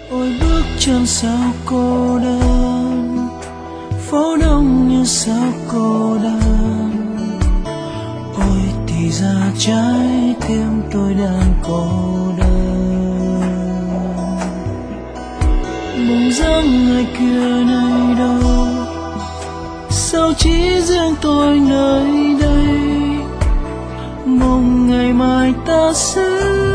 Ôi bước chân sao cô đơn, phố đông như sao cô đơn. Ôi thì ra trái tim tôi đang cô đơn. Bóng dáng người kia nơi đâu, sao chỉ riêng tôi nơi đây. Mong ngày mai ta sẽ